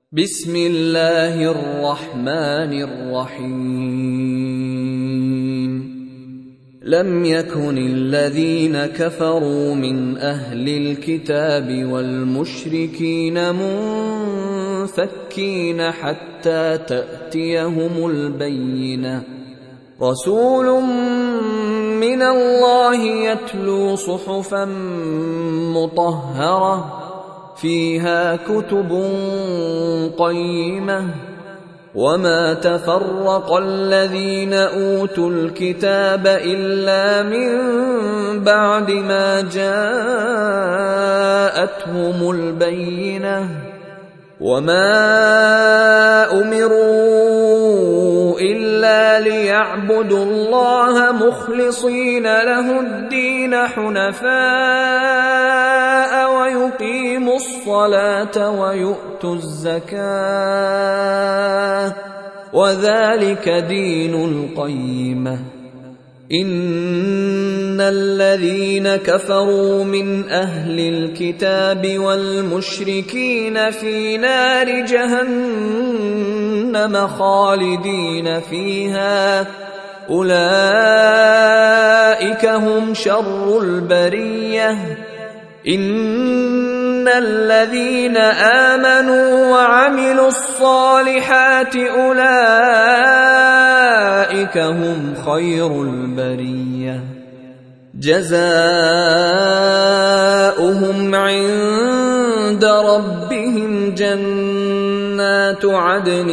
بسم الله الرحمن الرحيم لم يكن الذين كفروا من أهل الكتاب والمشركين منفكين حتى تأتيهم البينة رسول من الله يتلو صحفا مطهرة فيها كتب قيمة وما تفرق الذين أوتوا الكتاب إلا من بعد ما جاءتهم البينة وما أمروا إلا ليعبدوا الله مخلصين له الدين حنفاء ويقيموا الصلاة ويؤتوا الزكاة وذلك دين القيمة إن الذين كفروا من أهل الكتاب والمشركين في نار جهنم خالدين فيها أولئك هم شر البرية إن الذين آمنوا وعملوا الصالحات أولئك هم خير البرية جزاؤهم عند ربهم جنات عدن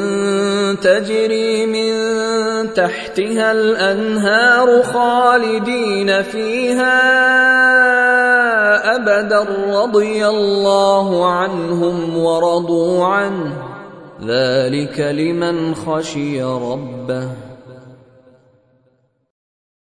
تجري من تحتها الأنهار خالدين فيها أبدا رضي الله عنهم ورضوا عنه ذلك لمن خشي ربه